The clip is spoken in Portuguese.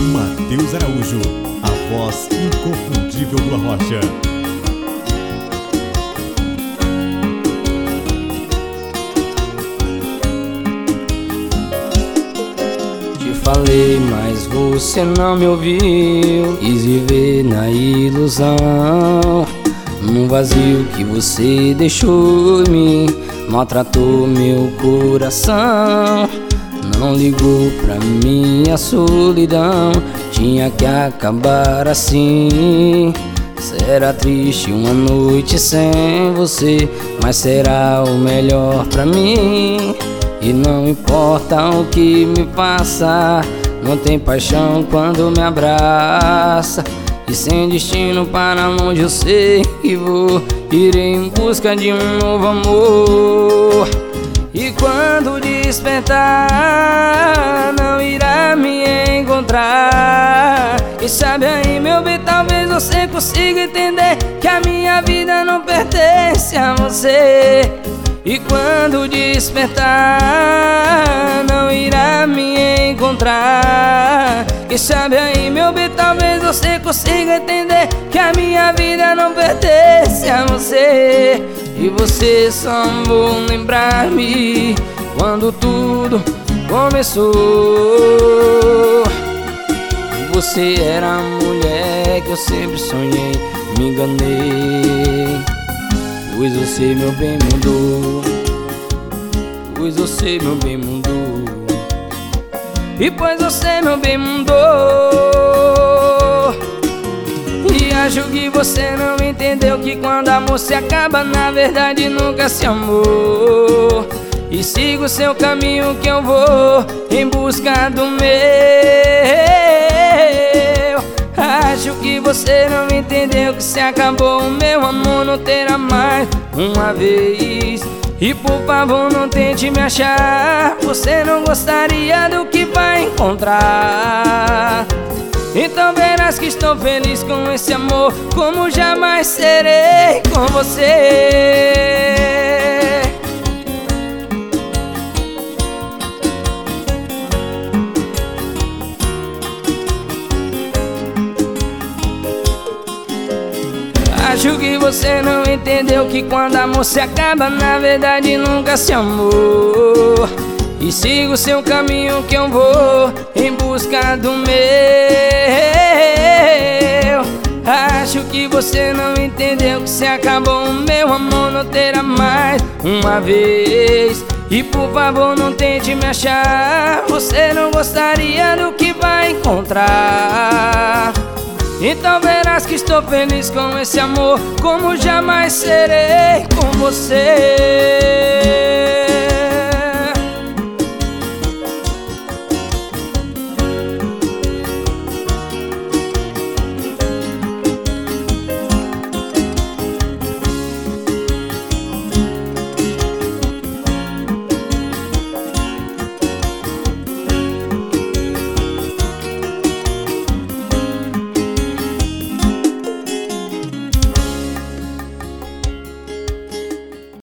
Matheus Araújo, a voz inconfundível do Arrocha. Falei, mas você não me ouviu. Quis viver na ilusão, num vazio que você deixou em mim. Maltratou meu coração, não ligou pra minha solidão. Tinha que acabar assim. Será triste uma noite sem você, mas será o melhor pra mim. E não importa o que me passa, não tem paixão quando me abraça. E sem destino para onde eu sei que vou, irei em busca de um novo amor. E quando despertar, não irá me encontrar. E sabe aí, meu bem, talvez você consiga entender que a minha vida não pertence a você. E quando despertar, não irá me encontrar. E sabe aí, meu bem, talvez você consiga entender que a minha vida não pertence a você. E você só vou lembrar-me quando tudo começou. Você era a mulher que eu sempre sonhei, me enganei. Pois você, meu bem, mudou. Pois você, meu bem, mudou. E pois você, meu bem, mudou. E acho que você não entendeu que quando amor se acaba, na verdade nunca se amou. E siga o seu caminho que eu vou em busca do meu. Acho que você não entendeu que se acabou o meu amor, não terá mais uma vez. E por favor não tente me achar, você não gostaria do que vai encontrar. Então verás que estou feliz com esse amor, como jamais serei com você. Acho que você não entendeu que quando amor se acaba, na verdade nunca se amou. E siga o seu caminho que eu vou em busca do meu. Acho que você não entendeu que se acabou o meu amor, não terá mais uma vez. E por favor não tente me achar, você não gostaria do que vai encontrar. Então verás que estou feliz com esse amor, como jamais serei com você.